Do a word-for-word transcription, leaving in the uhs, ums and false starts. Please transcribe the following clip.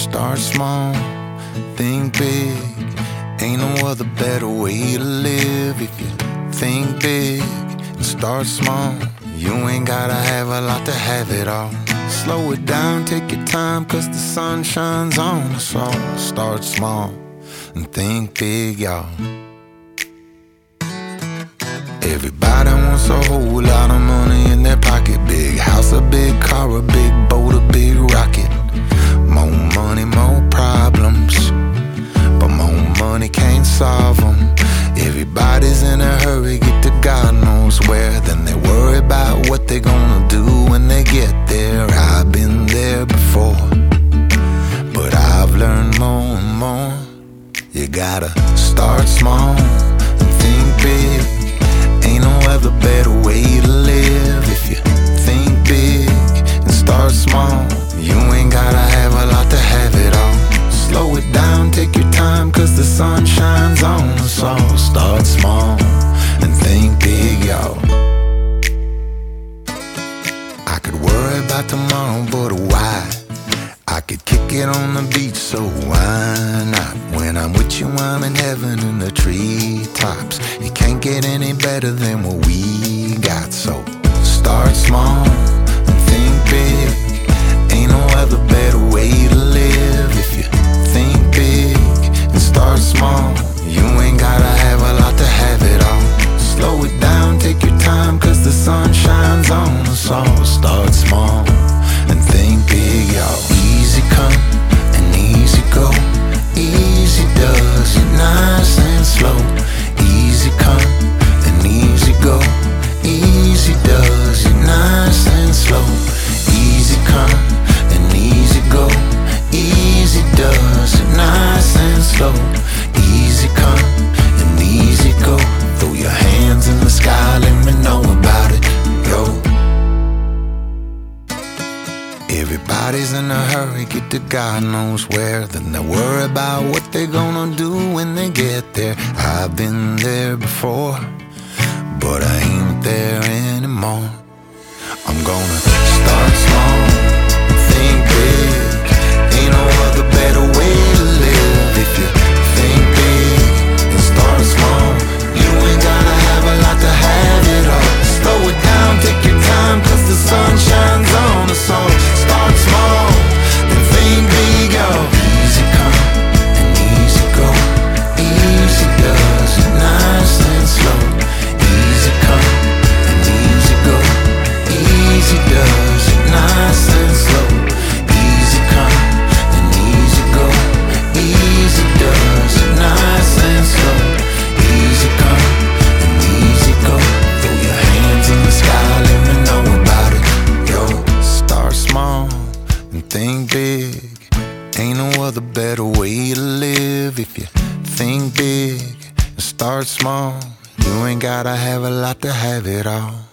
Start small, think big. Ain't no other better way to live. If you think big and start small, you ain't gotta have a lot to have it all. Slow it down, take your time, cause the sun shines on us all. Start small and think big, y'all. Everybody wants a whole lot of money in their pocket. Big house, a big car, a big boat, a big rocket. More money, more problems, but more money can't solve them. Everybody's in a hurry, get to God knows where. Then they worry about what they're gonna do when they get there. I've been there before, but I've learned more and more. You gotta start small and think big. Ain't no other better way to live. If you think big and start small, you ain't gotta have a lot to have it all. Slow it down, take your time, cause the sun shines on us all. Start small and think big, y'all. I could worry about tomorrow, but why? I could kick it on the beach, so why not? When I'm with you, I'm in heaven in the treetops. It can't get any better than what we got. So start small and think big. Ain't no other better way to live. If you think big and start small, you ain't gotta have a lot to have it all. Slow it down, take your time, cause the sun shines on us all. Start small and think big, y'all. Easy come and easy go. Easy does it nice and slow. Easy come and easy go. Easy does it nice and slow. Easy come and easy go. Easy does it nice and slow. Easy come and easy go. Throw your hands in the sky, let me know about it, yo. Everybody's in a hurry, get to God knows where. Then they worry about what they're gonna do when they get there. I've been there before, but I ain't there anymore. I'm gonna start small, think big. Ain't no other better way to live. If you think big and start small, you ain't gotta have a lot to have it all. Slow it down, take your time, cause the sun shines on us all. Start small and think big, y'all. Easy come and easy go. Easy does it nice and slow. Easy come and easy go. Easy does it nice and slow. Easy come and easy go. Easy does it nice and slow. Easy come and easy go. Throw your hands in the sky, let me know about it, yo. Start small and think big. Ain't no other better way to live. If you think big and start small, you ain't gotta have a lot to have it all.